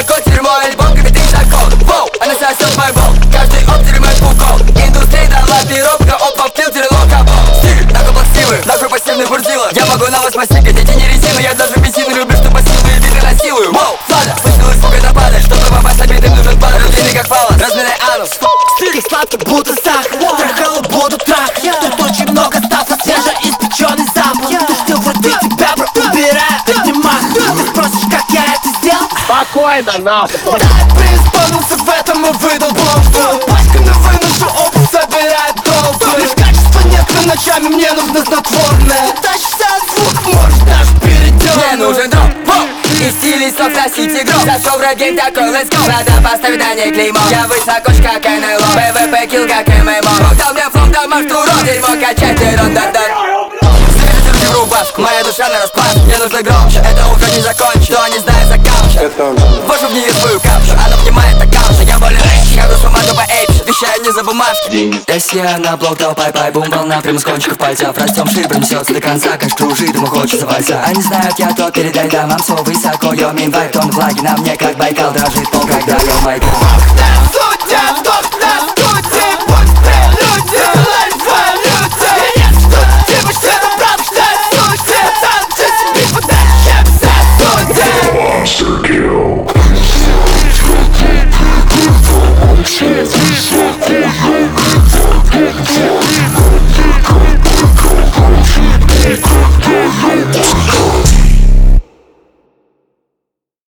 высоко, дерьмо, альбом, капитан закон. Воу, она сосет мой бол. Каждый оптере мой фукол. Индустрия дала пиробка, опа, в фильтре локабл. Стиль, такой плаксивый, такой пассивный бурзила. Я могу на вас посикать, эти не резина. Я даже бензин люблю, что пассивные биты насилую. Воу, слада, спустилась фуга нападать. Чтобы попасть на битым нужен пар. Длинный как фалос, размерный анус. Стиль сладкий, будто сахар. Трахала буду трах. Тут очень много стафа, свежеиспеченный запах. Ты что, вроде тебя, бро, убираю. Ты не мах, ты спросишь, как я это сделал? Спокойно, нахуй. Да, преисполнился в этом и выдал бомбу. Пачками выношу опыт, собирает толпы. Лишь качества нет, но ночами мне нужно снотворное. Тащишься от звук, может даже передёрнуть. Мне нужен дроп, воу. И стилист носить игру. Зашел в рэп-гейм такой, let's go. Надо поставить на ней клеймо. Я высоко, как НЛО. ПВП килл, как ММО. Бог дал мне флоу, дал мартуру. Дерьмо качать, ты ронда-дан. Заберите рубашку, моя душа на расплат. Мне нужно громче, это утро не закончит. Кто не знает заканчивать. Вожу в нее свою капшу, она внимает аккаунт. Я более рэч, я душу мажу по эйпш. Вещаю не за бумажки. Если на блок дал пай-пай, бум, волна прямо с кончиков пальцев. Растем шире, пронесется до конца, как кружит, ему хочется вальса. Они знают, я то передай домам, слово высоко, йо, мин вайп, тон влаги на мне, как Байкал, дрожит пол, когда я майкал. Судья,